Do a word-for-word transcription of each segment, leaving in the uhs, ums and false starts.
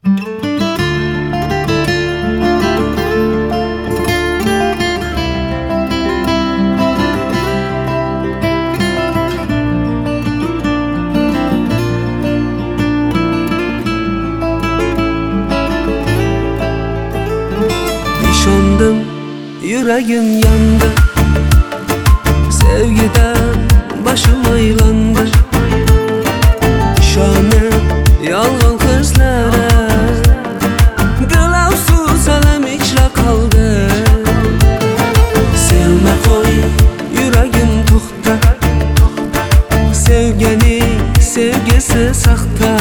Nişandım, yüreğim yandı, sevgiden başım aylandı. Nişanım yalgan kızlara, dil afsus elem içre kaldı. Sevme koy, yüreğim toxta, sevgeni sevgisi saxta.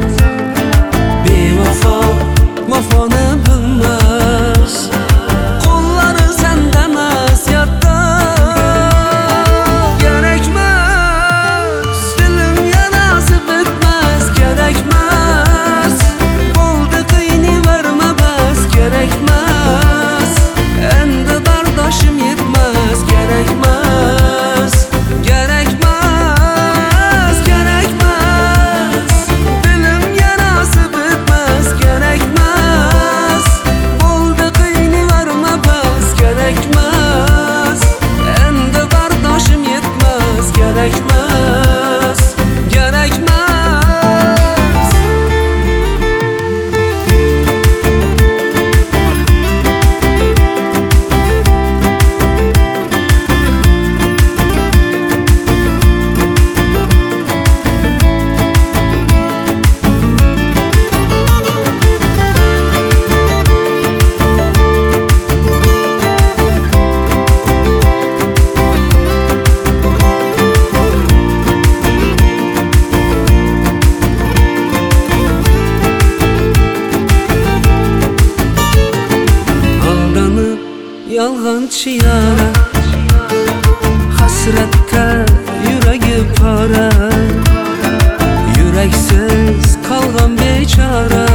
Bevafa vafanı bilmez, kolları senden az yatta. Gerekmez, dilim yarası bitmez. Gerekmez, oldu kıyını verme bas. Gerekmez, endi kardeşim yetmez. Gerekmez, gerekmez, gerekmez, dilim yarası bitmez. Gerekmez, oldu kıyını verme bas. Gerekmez, endi kardeşim yetmez. Gerekmez, gerekmez. Aldanıp yalğancı yara, hasrette yüreği para. Yüreksiz kalgan beçara,